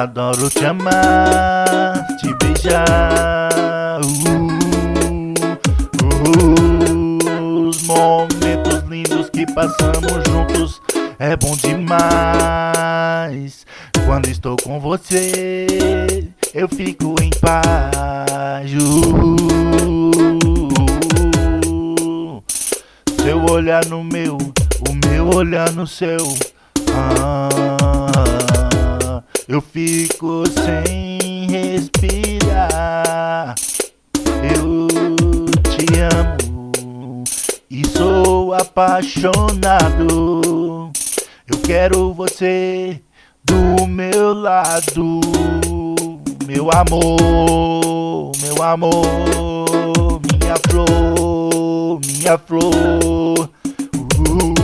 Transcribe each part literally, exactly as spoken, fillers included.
adoro te amar, te beijar. Uh, uh, os momentos lindos que passamos juntos é bom demais. Quando estou com você, eu fico em paz. Uh, seu olhar no meu, o meu olhar no seu. Ah, eu fico sem respirar. Eu te amo e sou apaixonado. Eu quero você do meu lado, meu amor, meu amor, minha flor, minha flor. Uh.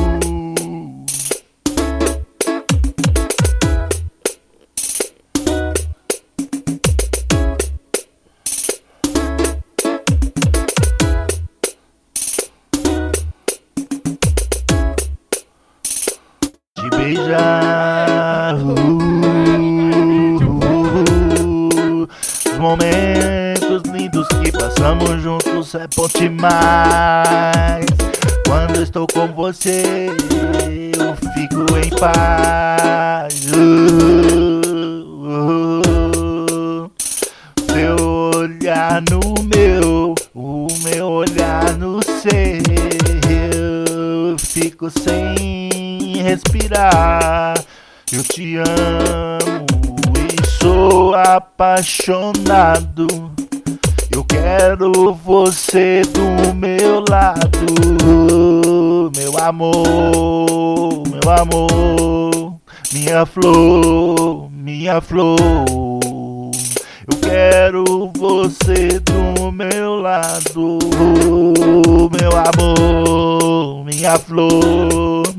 Te beijar. Uh, uh, uh, os momentos lindos que passamos juntos é bom demais. Quando estou com você, eu fico em paz. Uh, uh, uh, seu olhar no meu, o meu olhar no seu. Eu fico sem respirar. Eu te amo e sou apaixonado. Eu quero você do meu lado, meu amor, meu amor, minha flor, minha flor. Eu quero você do meu lado, meu amor, minha flor.